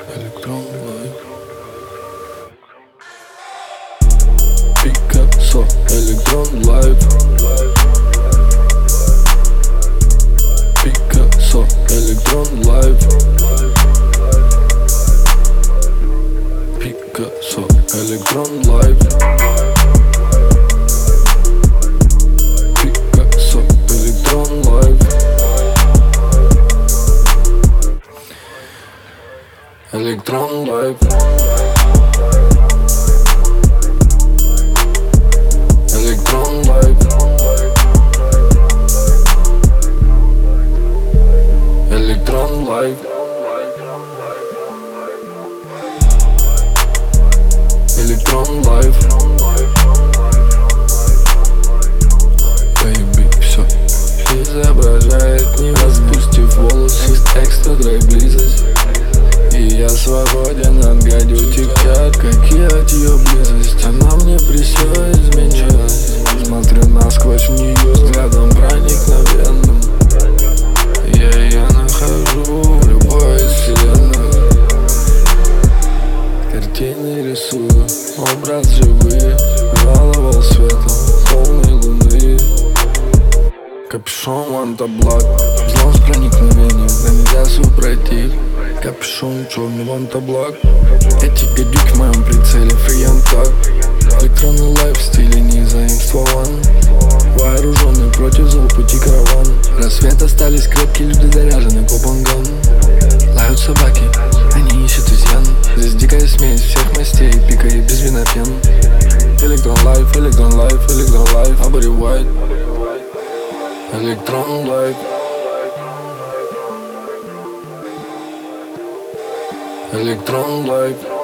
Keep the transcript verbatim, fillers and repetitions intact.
Электрон Лайв. Пикассо, Электрон Лайв. Пикассо, Электрон Лайв. Пикассо, Электрон Лайв. Пикассо, Электрон Лайв. Электрон Лайв. Электрон Лайв. Электрон Лайв. Электрон Лайв. Бэйби, все изображает, не распустив волосы. Экстра драйв, близость. И я свободен от гадюки, как и от ее близости. Она мне при все изменилась. Смотрю насквозь в нее взглядом проникновенным. Я ее нахожу в любой из вселенных. Картины рисую, образ живые. Жаловал светом полной луны. Капюшон ванта-блак, взлом с проникновением, да нельзя супротив. Капюшон черный ванта-блак. Эти гадюки в моем прицеле, фрием так. Электронный лайв в стиле не заимствован. Вооруженный против зол пути караван. Рассвет остались крепкие люди, заряжены попанган. Лают собаки, они ищут изъян. Здесь дикая смесь всех мастей, пика и без винопен. Электрон лайв, электрон лайв, электрон лайв, обревает. Электрон лайв. Электрон Лайв.